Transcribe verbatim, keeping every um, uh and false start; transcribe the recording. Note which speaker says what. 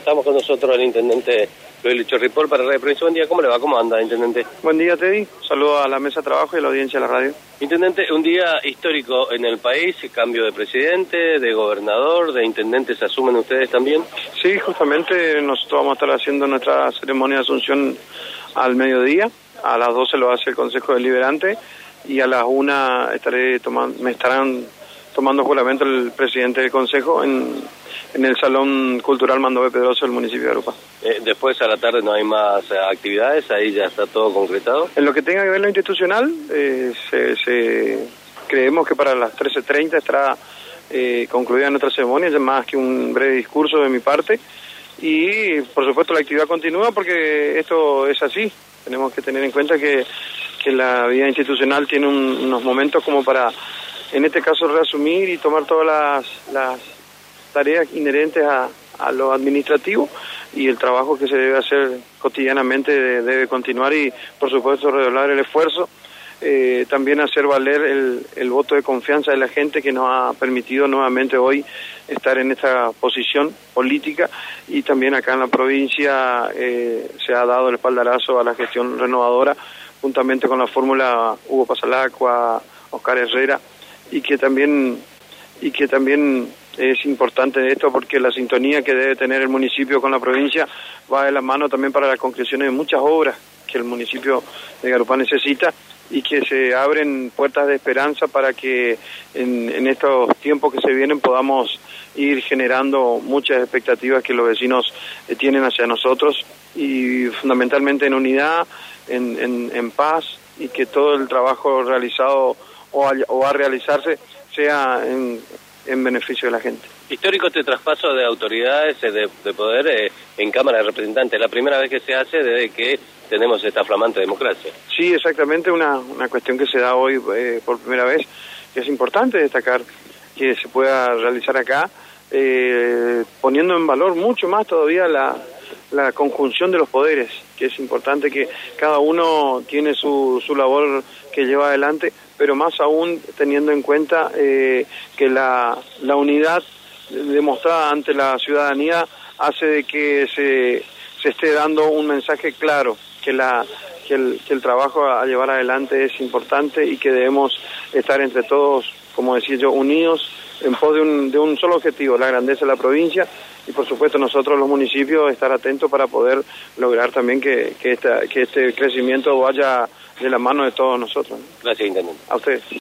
Speaker 1: Estamos con nosotros el intendente Luis Lucho Ripoll para Radio Provincia. Buen día, ¿cómo le va? ¿Cómo anda, intendente?
Speaker 2: Buen día, Teddy. Saludo a la mesa de trabajo y a la audiencia de la radio.
Speaker 1: Intendente, un día histórico en el país, cambio de presidente, de gobernador, de intendente, ¿se asumen ustedes también?
Speaker 2: Sí, justamente nosotros vamos a estar haciendo nuestra ceremonia de asunción al mediodía. A las doce lo hace el Consejo Deliberante y a las una estaré tomando, me estarán tomando juramento el presidente del Consejo en, en el Salón Cultural Mandové Pedroso del municipio de Arupa.
Speaker 1: Eh, después a la tarde no hay más eh, actividades, ahí ya está todo concretado.
Speaker 2: En lo que tenga que ver lo institucional, eh, se, se, creemos que para las trece treinta estará eh, concluida nuestra ceremonia, ya más que un breve discurso de mi parte. Y por supuesto la actividad continúa porque esto es así. Tenemos que tener en cuenta que, que la vida institucional tiene un, unos momentos como para, en este caso, reasumir y tomar todas las, las tareas inherentes a, a lo administrativo, y el trabajo que se debe hacer cotidianamente debe continuar y, por supuesto, redoblar el esfuerzo. Eh, también hacer valer el, el voto de confianza de la gente que nos ha permitido nuevamente hoy estar en esta posición política, y también acá en la provincia eh, se ha dado el espaldarazo a la gestión renovadora juntamente con la fórmula Hugo Pasalacqua, Oscar Herrera, y que también y que también es importante esto porque la sintonía que debe tener el municipio con la provincia va de la mano también para la concreción de muchas obras que el municipio de Garupá necesita, y que se abren puertas de esperanza para que en, en estos tiempos que se vienen podamos ir generando muchas expectativas que los vecinos eh, tienen hacia nosotros, y fundamentalmente en unidad, en, en, en paz, y que todo el trabajo realizado o a, o a realizarse sea en, en beneficio de la gente.
Speaker 1: Histórico este traspaso de autoridades, de, de poder eh, en Cámara de Representantes, la primera vez que se hace desde que tenemos esta flamante democracia.
Speaker 2: Sí, exactamente, una, una cuestión que se da hoy eh, por primera vez, que es importante destacar que se pueda realizar acá, eh, poniendo en valor mucho más todavía la, la conjunción de los poderes, que es importante que cada uno tiene su, su labor que lleva adelante, pero más aún teniendo en cuenta eh, que la, la unidad demostrada ante la ciudadanía hace de que se, se esté dando un mensaje claro, que la que el, que el trabajo a llevar adelante es importante y que debemos estar entre todos, como decía yo, unidos en pos de un, de un solo objetivo, la grandeza de la provincia, y por supuesto nosotros los municipios estar atentos para poder lograr también que, que, esta, que este crecimiento vaya de la mano de todos nosotros.
Speaker 1: Gracias, intendente.
Speaker 2: A ustedes.